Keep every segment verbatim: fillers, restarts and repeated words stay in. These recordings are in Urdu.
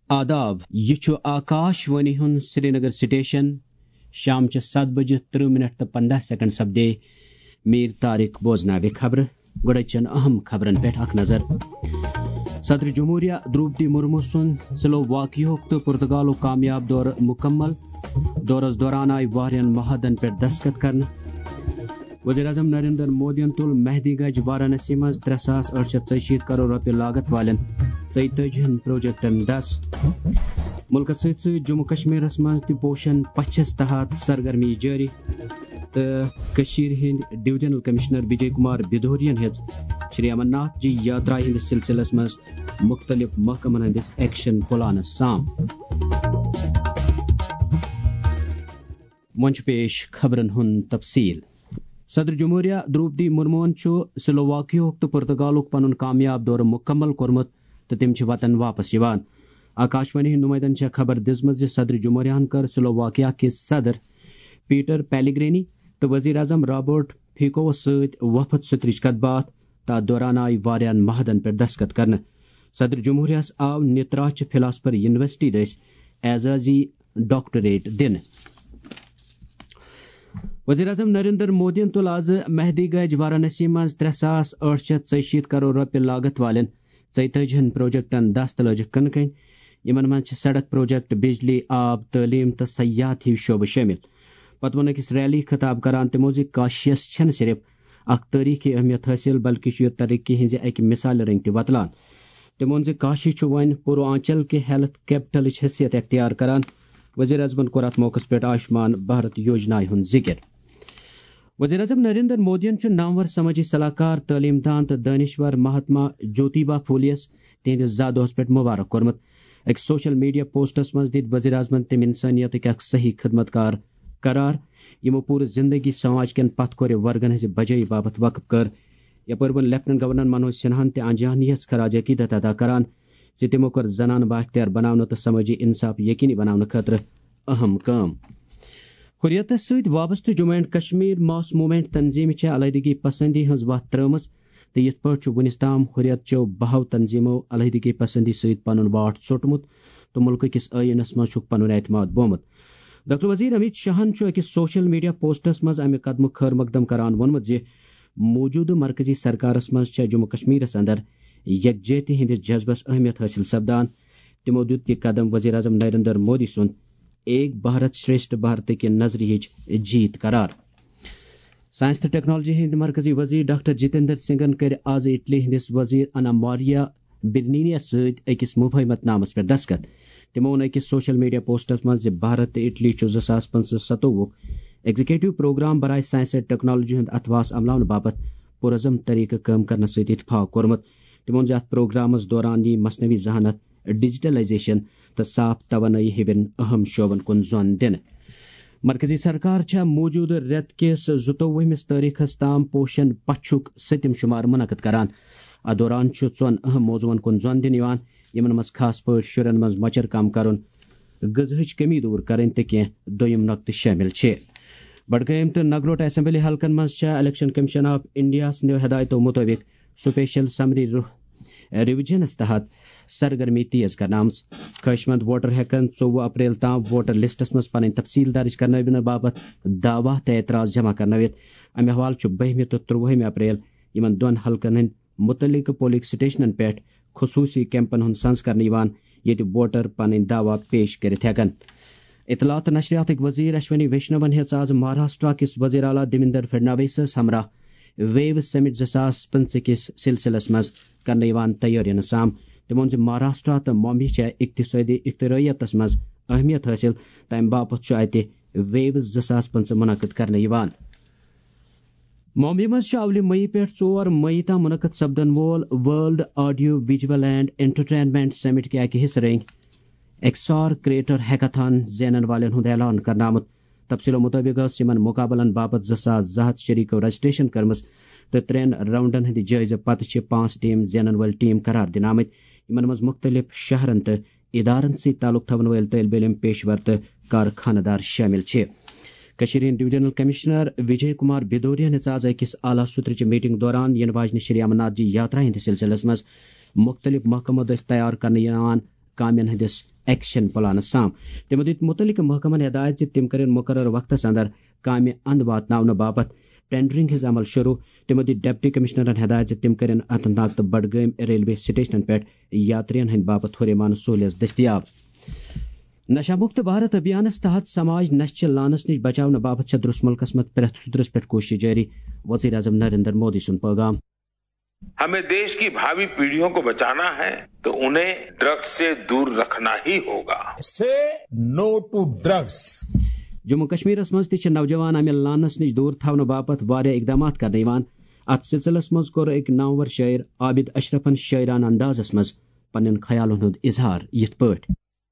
آداب یہ آکاش وانی ہن سری نگر سٹیشن شام چہ ست بجے ترہ منٹ تو پندہ سیکنڈ سپدے میر طارق بوزناو خبر گوڑچن اہم خبرن پہ اخ نظر صدر جمہوریہ دروپدی مرمو سن سلوواکیہک تو پرتگالو کامیاب دور مکمل دورس دوران آئی واریاہن معاہدن پہ دستخط کرنے وزیر اعظم نریندر مودین تل مہدی گنج وارانسی مز ترے ساس ٲٹھ شیٚتھ ژۄیہِ کروڑ رۄپیہِ لاگت والین ژۄیتٲجیہن پروجیکٹن دس ملکس ست ست جموں کشمیرس مز تہ پوشن پچھس تحت سرگرمی جاری تو کشیر ہند ڈویژنل کمشنر وجے کمار بدورین ہز شری امر ناتھ جی یاترا ہندس سلسلس مز مختلف محکمن ہندس ایکشن پلانس سام ون پیش خبرن ہند تفصیل صدر جمہوریہ دروپدی مرمون سلوواکیہک تو پرتگالک پن کامیاب دور مکمل کورمت تو تم وطن واپس یوان آکاشوانی ہند نمائندن خبر دزمت صدر جمہوریہ کر سلوواکیہ کے صدر پیٹر پیلیگرینی تو وزیر اعظم رابرٹ فیکو ست وفد سترچ کت بات تات دوران آئی واریاہن معاہدن پہ دستخط کرنے صدر جمہوریہ آو نتراچ فلاسفر یونیورسٹی دس اعزازی ڈاکٹریٹ دن وزیر اعظم نریندر مودین تل آز مہدی گنج وارانسی مز ترے ساس ٲٹھ شیٚتھ ژۄیہِ کروڑ رۄپیہِ لاگت والین ژۄیتٲجیہن پروجیکٹن دست لٲجکھ کٕنہٕ کٔنۍ یمن منٛز سڑک پروجیکٹ بجلی آب تعلیم تو سیاحت ہی شعبہ شٲمل پتہٕ ووٚن أکِس ریلی خطاب کران تمو زِ کاشیس چھنہٕ صرف اکھ تٲریخی اہمیت حٲصل بلکہ چھُ یہ ترقی ہنزِ اکہ مثالہِ رنگہِ تہِ وتلان تمو ووٚن زِ کاشی چھُ وۄنۍ پوروانچل کہِ ہیلتھ کیپٹلٕچ حیثیت اختیار کران وزیر اعظمن کوٚر اتھ موقعس پٮ۪ٹھ آیوشمان بھارت یوجنایہِ ہُنٛد ذکر وزیر اعظم نریندر مودین نامور سماجی صلاح کار تعلیم دان تو دانشور مہاتما جوتیبا پھولیس تہندس زا دۄہس پٮ۪ٹھ مبارک کورمت اکھ سوشل میڈیا پوسٹس مز دِتۍ وزیر اعظمن تم انسانیتک اکھ صحیح خدمت کار قرار یمو پورٕ زندگی سماج کٮ۪ن پتھ کورِ ورگن ہٕنزِ بجٲیی باپت وقف کٔر یپٲرۍ ووٚن لیفٹنٹ گورنر منوج سنہاہن تہِ انجانیس خراج عقیدت ادا کران زِ تمو کٔر زنانہٕ بااختیار بناونہٕ تہٕ سمٲجی انصاف یقینی بناونہٕ خٲطرٕ اہم کٲم حریتس ست وابستہ Jammu and Kashmir mass movement تنظیم علیحدگی پسندی ہز وتھ ترٲمٕژ تہٕ یتھ پٲٹھۍ ونس تام حریت چو بہو تنظیمو علیحدگی پسندی ست پن واٹ ژوٹمت تو ملک کس ٲیٖنس منٛز چھُکھ پنُن اعتماد بومت ڈاکٹر وزیر امت شاہن أکس سوشل میڈیا پوسٹس مز امہ قدمک خیر مقدم کران وونمت زِ موجودٕ مرکزی سرکارس مز چھےٚ جموں کشمیرس اندر یکجہتی ہندس جذبس اہمیت حٲصل سپدان تمو دیُت یہ قدم وزیر اعظم نریندر مودی سُنٛد ایک بھارت شریشٹھ بھارت کی نظریہچ جیت قرار سائنس تو ٹیکنالوجی ہند مرکزی وزیر ڈاکٹر جتیندر سنگھن کر آز اٹلی ہندس وزیر انا ماریا برنینیس ست اکس مفاہمت نامس پہ دستخط تمو ووٚن أکِس سوشل میڈیا پوسٹس مز زِ بھارت تو اٹلی چھُ زٕ ساس پانٛژھ ستووُہ ایگزیکٹو پروگرام برائے سائنس اینڈ ٹیکنالوجی ہند اتھواس عملاونہٕ باپت پرعزم طریقہٕ کٲم کرنس ست اتفاق کوٚرمُت تمو ووٚن زِ اتھ پروگرامس دوران یی مصنوعی ذہانت ڈیجیٹلائزیشن تو صاف توانائی ہِوٮ۪ن اہم شعبن کُن زون دِنہٕ مرکزی سرکار چھےٚ موجودٕ رٮ۪تہٕ کِس زٕتووُہمِس تٲریخس تام پوشن پچھُک سٔتِم شُمار منعقد کران اتھ دوران چھُ ژۄن اہم موضوعن کُن زون دِنہٕ یِوان یمن منٛز خاص پٲٹھۍ شُرٮ۪ن منٛز مۄچر کم کرُن غذہٕچ کمی دوٗر کرٕنۍ تہٕ کینٛہہ دوٚیِم نۄقطہٕ شٲمِل چھِ بڈگٲمۍ تہٕ نگروٹ اسمبلی حلقن منٛز چھےٚ الیکشن کمیشن آف انڈیا سٕنٛدیو ہدایتو مطٲبق سپیشل سمری ریویجنس تحت سرگرمی تیز کرنامٕژ خٲہِش مند ووٹر ہیکن ژوٚوُہ اپریل تام ووٹر لسٹس منٛز پنٕنۍ تفصیل درج کرناونہٕ باپت دعوا تہٕ اعتراض جمع کرنٲوِتھ امہِ حوالہٕ چھُ بہمہِ تہٕ ترٛوُہمہِ اپریل یِمن دۄن حلقن ہٕنٛدۍ متعلقہٕ پولنگ سٹیشنن پٮ۪ٹھ خصوصی کیمپن ہُنٛد سنز کرنہٕ یِوان ییٚتہِ ووٹر پنٕنۍ دعوا پیش کٔرِتھ ہیکن اطلاع تہٕ نشریاتٕکۍ وزیر اشونی ویشنون ہیژ آز مہاراشٹرا کِس وزیر اعلیٰ دیویندر فڈنویسس ہمراہ ویو سمٹ زٕ ساس پٕنژٕ کِس سلسلس منٛز کرنہٕ یِوان تیٲرین سام تمو ووٚن زِ مہاراشٹرا تہٕ ممبئی چھےٚ اقتصٲدی اخترٲیتس منٛز اہمیت حٲصل تمہِ باپتھ چھُ اتہِ ویوز زٕ ساس پٕنژٕ منعقد کرنہٕ یِوان ممبئی منٛز چھُ اولہِ مئی پٮ۪ٹھ ژور مئی تام منعقد سپدن وول world audio visual and entertainment summit کہِ اکہِ حصہٕ رنگۍ ایکسار کریٹر ہیکاتھان زینن والٮ۪ن ہُنٛد اعلان کرنہٕ آمُت تفصیلو مطٲبق ٲس یِمن مقابلن باپت زٕ ساس زٕ ہتھ شریٖکو رجسٹریشن کٔرمٕژ تہٕ ترٛٮ۪ن راؤنڈن ہٕنٛدِ جٲیزٕ پتہٕ چھِ پانٛژھ ٹیٖم زینن وٲلۍ ٹیٖم قرار دِنہٕ آمٕتۍ یِمن منٛز مختلف شہرن تہٕ ادارن سۭتۍ تعلق تھاون وٲلۍ طٲلبِ علم پیشور تہٕ کارخانہٕ دار شٲمِل چھِ کٔشیٖرِ ہٕنٛدۍ ڈویژنل کمشنر وجے کمار بدورین ہیژ آز أکِس اعلیٰ سُترٕچہِ میٹنگ دوران یِنہٕ واجنہِ شری امر ناتھ جی یاترا ہٕنٛدِس سلسلس منٛز مختلف محکمو دٔسۍ تیار کرنہٕ یِوان کامٮ۪ن ہٕنٛدِس ایکشن پلان سام تمو دت متعلق محکمن ہدایت تم کرن مقرر وقتس اندر کامہ اند واتناؤنہ باپت ٹینڈرنگ ہز عمل شروع تمو دت ڈپٹی کمشنرن ہدایت تم کرن اننت ناگ تو بڈگام ریلوے سٹیشنن پہ یاترین ہند باپت ہریمان سہولیت دستیاب نشہ مکت بھارت ابھیانس تحت سماج نشہ لانس نش بچاؤ باپت درست ملکس مت پریت صدرس پہ کوشش جاری وزیر اعظم نریندر مودی سن پیغام ہمیں دیش کی بھاوی پیڑھیوں کو بچانا ہے تو انہیں ڈرگس سے دور رکھنا ہی ہوگا سے نو ٹو ڈرگس جموں کشمیرس مز تہ نوجوان امہ لانس نش دور تھونہ باپت واریاہ اقدامات کرنے یوان ات سلسلس مز کور ایک نامور شاعر عابد اشرفن شاعران اندازس مز پنن خیالن ہند اظہار یت پٲٹھۍ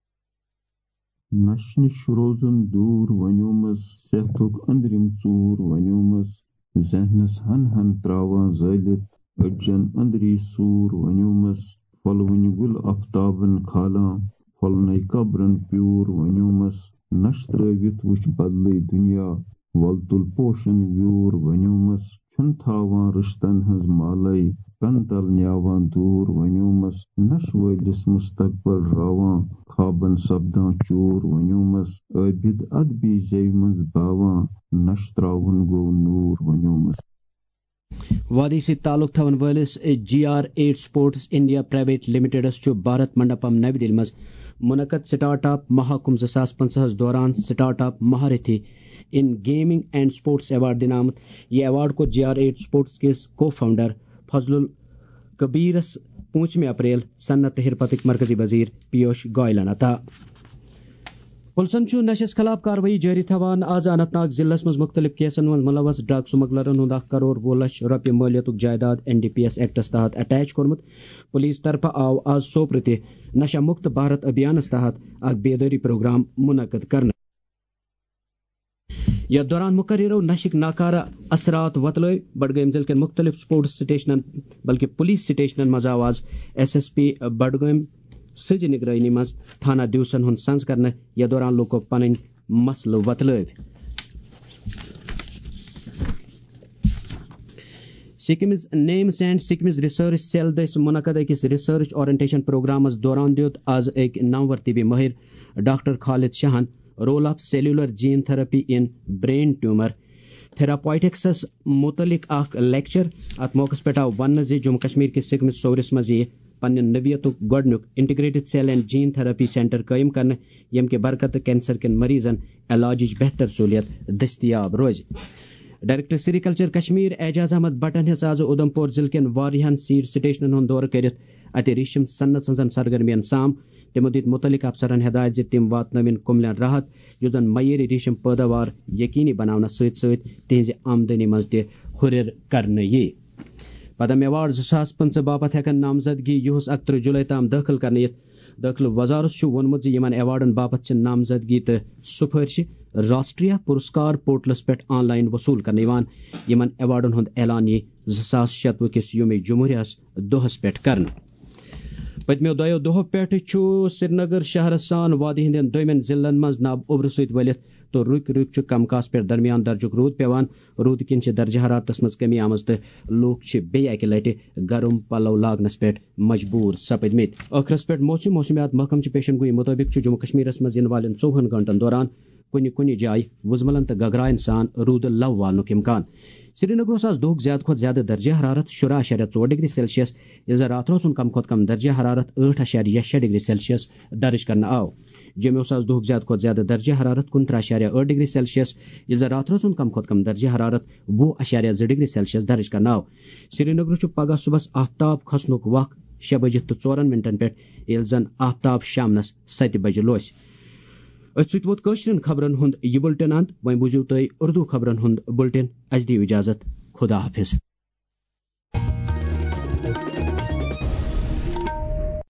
نش نش روزن دور ونیومس صحتک أندرِم ژوٗر ونیومس ذہنس ہن ہن تراوان زٲلِتھ أڈجن أندری سوٗر ونیومس پھۄلوٕنۍ گُل آفتابن کھالان پھۄلنے قبرن پیوٗر ونیومس نش ترٲوِتھ وٕچھ بدلٕے دُنیا ول تُل پوشن ویوٗر ونیومس چھُنہٕ تھاوان رشتن ہٕنز مالے کن تل نیاوان دوٗر ونیومس نش وٲلِس مستقبل راوان خوابن سپدان چوٗر ونیومس عٲبد ادبی زیوِ منٛز باوان نش تراوُن گوٚو نوٗر ونیومس وادی سی تعلق تھون ولس G R eight sports India private لمیٹڈس چھ بھارت منڈپم نو دہلی مز منعقد سٹارٹ اپ مہاکم زٕ ساس پنژہس دوران سٹارٹ اپ مہارتھی in gaming and sports award دن آمت یہ ایوارڈ کو جی آر ایٹ سپورٹس کس کو فاؤنڈر فضل الکبیرس پانچم اپریل صنعت ہرپتک مرکزی وزیر پیوش گوئلن عطا پلسن نشس خلاف کاروٲیی جاری تھوان آز اننت ناگ ضلع مز مختلف کیسن من ملوث ڈرگ سمگلرن ہند اکھ کروڑ وہ لچھ رۄپیہِ مٲلیتُک جائیداد این ڈی پی ایس ایکٹس تحت اٹیچ کورمت پولیس طرف آو آز سوپر تہ نشہ مکت بھارت ابھیانس تحت اکھ بیداری پروگرام منعقد کرنے یتھ دوران مقررو نشک ناکارہ اثرات وتلٲو بڈگام ضلع کٮ۪ن مختلف سپورٹس سٹیشنن بلکہ پولیس سٹیشنن مز آو آز ایس ایس پی بڈگام سٕنٛزِ نگرٲنی منٛز تھانہ ڈویژن ہُنٛد سنٛز کرنہٕ یتھ دوران لوٗکو پنٕنۍ مسلہٕ وتلٲو SKIMS NIMS and SKIMS research cell دٔسۍ منعقد أکِس ریسرچ اورینٹیشن پروگرامس دوران دیُت آز أکۍ نامور طبی مٲہر ڈاکٹر خالد شاہن role of cellular gene therapy in brain tumour تھراپوٹکسس متعلق اکھ لیکچر ات موقع پہ آو وننہٕ زِ جموں کشمیر کس سکمز صورس مز یہِ پننہِ نوعیتُک گۄڈنیُک integrated cell and gene therapy centre قٲیِم کرنہٕ ییٚمہِ کہِ برکتہٕ کینسر کٮ۪ن مریضن علاجٕچ بہتر سہولیت دٔستیاب روزِ ڈائریکٹر سیریکلچر کشمیر اعجاز احمد بٹن ہیٚژ آز اُدھم پور ضلع کٮ۪ن واریاہن سیڈ سٹیشنن ہُنٛد دورٕ کٔرِتھ اتہِ ریشم صنعت ہٕنٛزن سرگرمین سام تمو دِتۍ مُتعلق افسرن ہدایت زِ تِم واتنٲوِن کُملین راحت یُس زن معیٲری ریشم پٲداوار یقینی بناونس سۭتۍ سۭتۍ تِہنزِ آمدنی منٛز تہِ ہُرٮ۪ر کرنہٕ یی پدم ایوارڈ زٕ ساس پٕنژٕ باپتھ ہٮ۪کن نامزدگی یِہُس اکتٕرہ جُلائی تام دٲخل کرنہٕ یِتھ دٲخلہٕ وزارت چھُ ووٚنمُت زِ یِمن ایوارڈن باپتھ چھِ نامزدگی تہٕ سُفٲرشہِ راشٹریہ پُرسکار پورٹلس پٮ۪ٹھ آن لائن وصوٗل کرنہٕ یِوان یِمن ایوارڈن ہُنٛد اعلان یی زٕ ساس شیٚتوُہ کِس یومِ جمہوریہس دۄہس پٮ۪ٹھ کرنہٕ پٔتمیو دۄیو دۄہو پٮ۪ٹھ چھُ سری نگر شہرس سان وادی ہٕنٛدٮ۪ن دوٚیمٮ۪ن ضلعن منٛز نب اوٚبرٕ سۭتۍ ؤلِتھ تہٕ رُکۍ رُکۍ چھُ کم کاس پٮ۪ٹھ درمیان درجُک روٗد پیوان روٗدٕ کِنۍ چھِ درجہ حرارتس منٛز کمی آمٕژ تہٕ لوٗکھ چھِ بیٚیہِ اکہِ لٹہِ گرم پلو لاگنس پٮ۪ٹھ مجبوٗر سپٕدمٕتۍ ٲخرس پٮ۪ٹھ موسم موسمیات محکمہٕ چہِ پیشن گوئی مُطٲبِق چھُ جموں کشمیرس منٛز یِنہٕ والٮ۪ن ژوٚوُہن گنٹن دوران کُنہِ کُنہِ جایہِ وُزملن تہٕ گگراین سان روٗدٕ لو والنُک امکان سری نگر اوس آز دۄہُک زیادٕ کھۄتہٕ زیادٕ درجہ حرارت شُراہ اشاریہ ژور ڈگری سیلسیس ییٚلہِ زن راتھ روزُن کم کھۄتہٕ کم درجہ حرارت ٲٹھ اشاریہ شےٚ ڈگری سیلسیس درج کرنہٕ آو جوٚمہِ اوس آز دۄہُک زیادٕ کھۄتہٕ زیادٕ درجہ حرارت کُنترٕہ اشاریہ ٲٹھ ڈگری سیلسیس ییٚلہِ زن راتھ روزُن کم کھۄتہٕ کم درجہ حرارت وُہ اشاریہ زٕ ڈگری سیلسیس درج کرنہٕ آو سری نگر چھُ پگہہ صبحس آفتاب کھسنُک وق شےٚ بجِتھ تہٕ ژورن منٹن پٮ۪ٹھ ییٚلہِ زن آفتاب شامنس ستہِ بجہِ لوسہِ أتھۍ سۭتۍ ووت کٲشرٮ۪ن خبرن ہُنٛد یہِ بُلٹن انت وۄنۍ بوٗزِو تُہۍ اُردو خبرن ہُنٛد بُلٹن اَسہِ دِیِو اِجازت خدا حافظ.